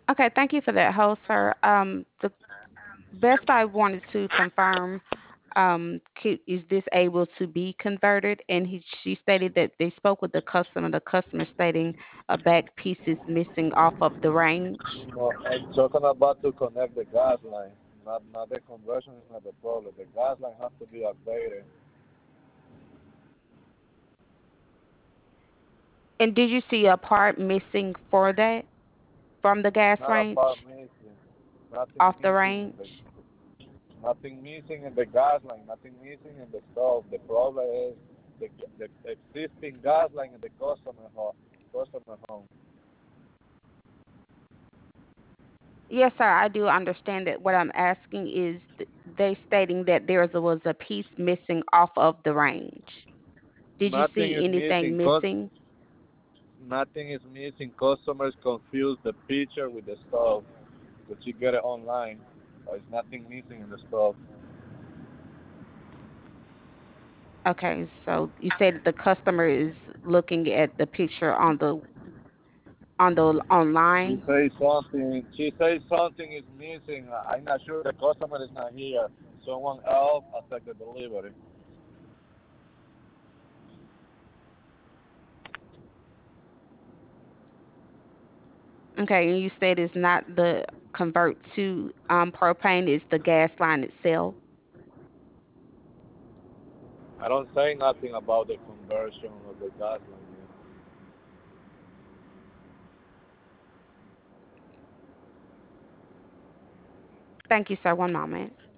Okay, thank you for that, host, sir. The best I wanted to confirm, is this able to be converted? And she stated that they spoke with the customer stating a back piece is missing off of the range. No, I'm talking about to connect the gas line. Not the conversion is not the problem. The gas line has to be updated. And did you see a part missing for that from the gas Not about range, missing. Nothing off the missing in the range? nothing missing in the gas line. Nothing missing in the stove. The problem is the the existing gas line in the customer home. Yes, sir, I do understand that. What I'm asking is they stating that was a piece missing off of the range. Did you Nothing see is anything missing. missing? Nothing is missing. Customers confuse the picture with the stove, but you get it online. There's nothing missing in the stove. Okay, so you said the customer is looking at the picture on the online. She says something is missing. I'm not sure the customer is not here. Someone else affected the delivery. Okay, and you said it's not the convert to propane, it's the gas line itself. I don't say nothing about the conversion of the gas line. Thank you, sir. One moment.